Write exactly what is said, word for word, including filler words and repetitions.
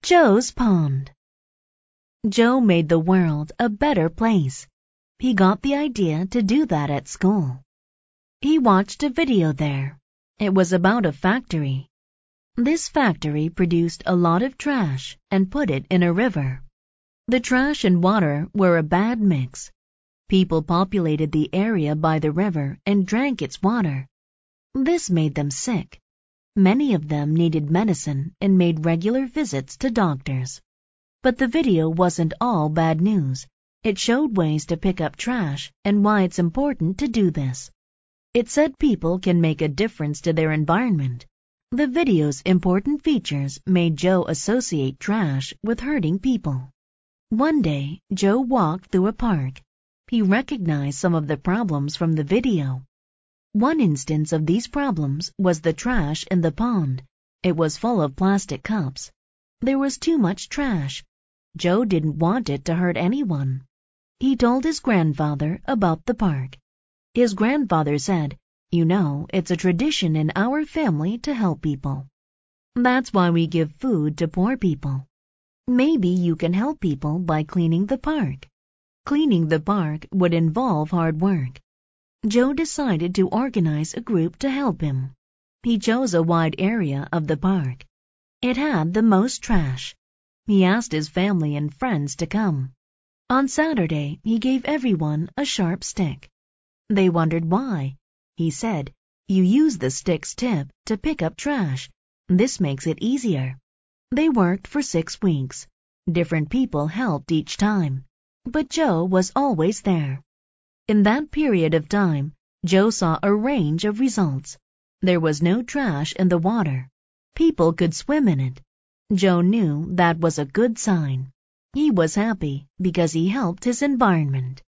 Joe's Pond. Joe made the world a better place. He got the idea to do that at school. He watched a video there. It was about a factory. This factory produced a lot of trash and put it in a river. The trash and water were a bad mix. People populated the area by the river and drank its water. This made them sick. Many of them needed medicine and made regular visits to doctors. But the video wasn't all bad news. It showed ways to pick up trash and why it's important to do this. It said people can make a difference to their environment. The video's important features made Joe associate trash with hurting people. One day, Joe walked through a park. He recognized some of the problems from the video. One instance of these problems was the trash in the pond. It was full of plastic cups. There was too much trash. Joe didn't want it to hurt anyone. He told his grandfather about the park. His grandfather said, "You know, it's a tradition in our family to help people. That's why we give food to poor people. Maybe you can help people by cleaning the park." Cleaning the park would involve hard work. Joe decided to organize a group to help him. He chose a wide area of the park. It had the most trash. He asked his family and friends to come. On Saturday, he gave everyone a sharp stick. They wondered why. He said, "You use the stick's tip to pick up trash. This makes it easier." They worked for six weeks. Different people helped each time, but Joe was always there. In that period of time, Joe saw a range of results. There was no trash in the water. People could swim in it. Joe knew that was a good sign. He was happy because he helped his environment.